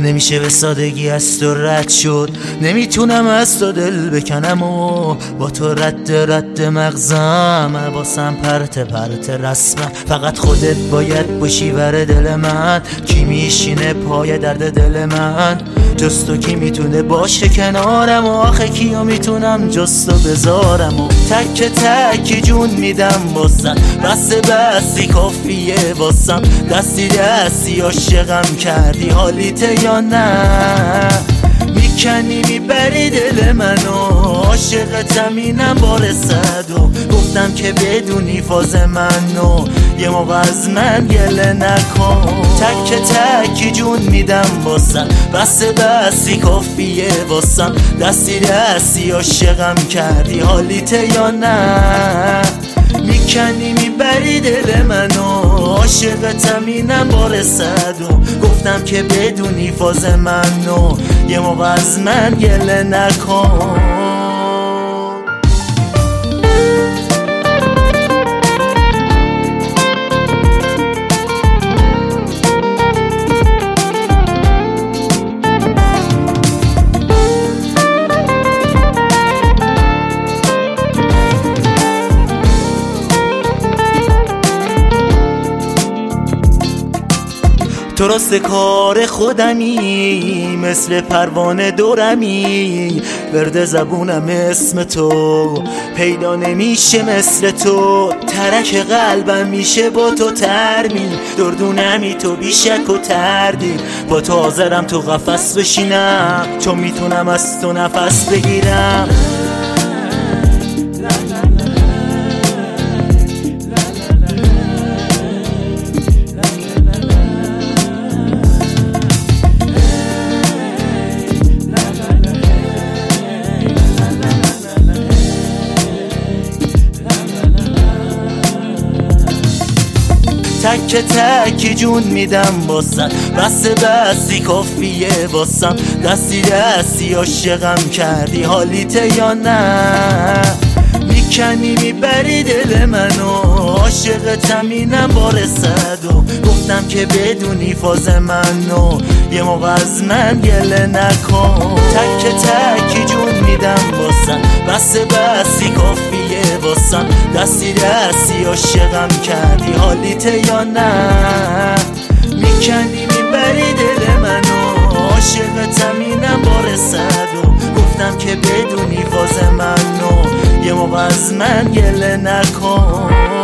نمیشه به سادگی از تو رد شد، نمیتونم از تو دل بکنم و با تو رد مغزم واسم پرت رسمم. فقط خودت باید باشی ور دل من، کی میشینه پای درد دل من؟ جز تو کی میتونه باشه کنارم و آخه کیو میتونم جز تو بذارم؟ و تک تک جون میدم واسم، بسی کافیه واسم. دستی عاشقم کردی حالیت یا نه؟ میکنی میبری دل منو، عاشقتم اینم بارسد و گفتم که بدونی فاز منو یه موقع از من گله نکن. تک تک جون میدم واسم، بسی کافیه واسم. دستی عاشقم کردی حالیت یا نه؟ میکنی میبری دل منو، عاشقتم اینم بارسد و گفتم که بدونی فاز منو یه موقع از من گله نکن. تو راست کار خودمی، مثل پروانه دورمی، ورد زبونم اسم تو پیدا نمیشه مثل تو. ترک قلبم میشه با تو ترمی، دردونمی تو بیشک و تردی. با تو حاضرم تو قفس بشینم، چون میتونم از تو نفس بگیرم. تک تک جون میدم واسم، بسی کافیه واسم. دستی عاشقم کردی حالیت یا نه؟ میکنی میبری دل منو، عاشقتم اینم بارسد و گفتم که بدونی فاز منو یه موقع از من گله نکن. تک تک جون میدم واسم، بسی کافیه واسم. دستی عاشقم کردی حالیت یا نه؟ میکنی میبری دل منو، عاشقتم اینم بارسد و گفتم که بدونی فاز منو یه موقع از من گله نکن.